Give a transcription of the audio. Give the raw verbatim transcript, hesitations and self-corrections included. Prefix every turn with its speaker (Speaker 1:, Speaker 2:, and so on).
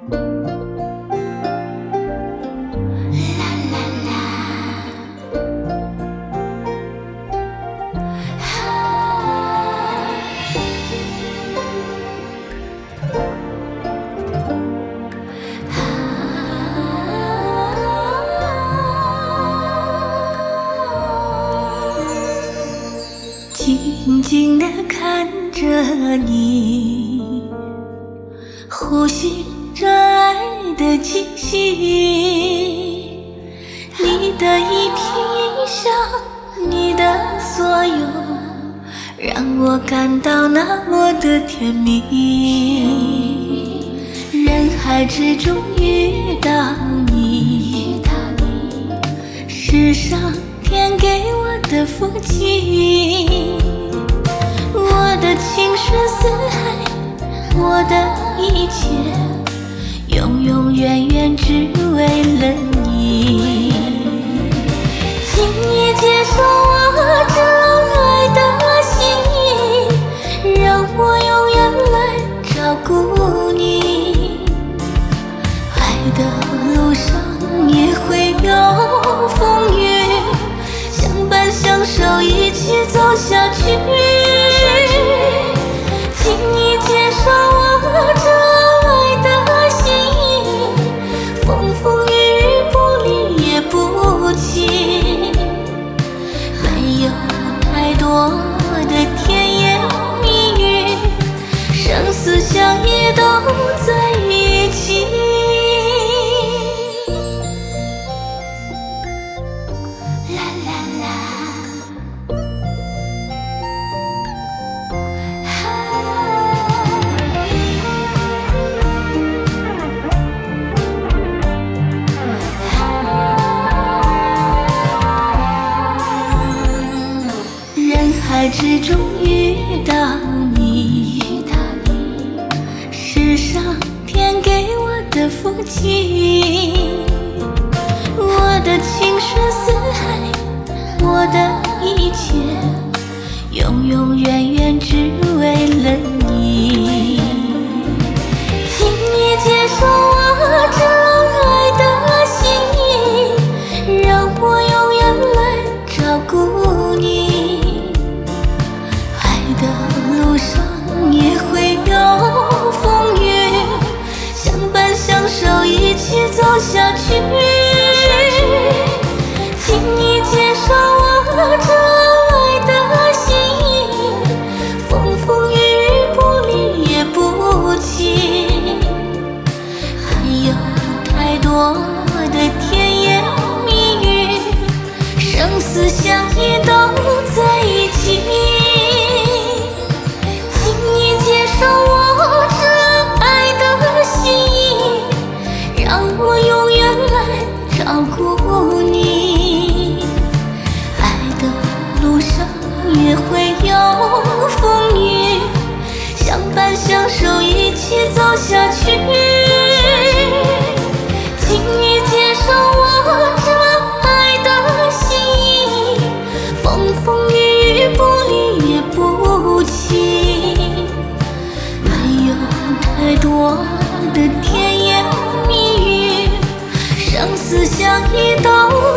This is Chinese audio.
Speaker 1: 静静地看着你，呼吸着爱的气息。你的一颦一笑，你的所有，让我感到那么的甜蜜。人海之中遇到你，世上天给我的福气。我的情深似海，我的一切，永永远远只为了你。请你接受我这爱的心意，让我永远来照顾你。爱的路上也会有风雨，相伴相守一起走下去。请你接受我这爱的心意，风风雨雨不离也不弃。没有太多的甜言蜜语，生死相依都在一起。海之中遇到你，世上天给我的福气。我的情深似海，我的一切，永永远远只为了你。请你接受我这爱的心意，让我永远来照顾你。也会有风雨，相伴相守一起走下去。请你接受我这爱的心意，风风雨雨不离也不弃。还有太多的甜言蜜语，生死相依都在一起。受我这爱的心意，让我永远来照顾你。爱的路上也会有风雨，相伴相守一起走下去。请你接受我这爱的心意，风风雨雨不离也不弃。太多的甜言蜜语，生死相依都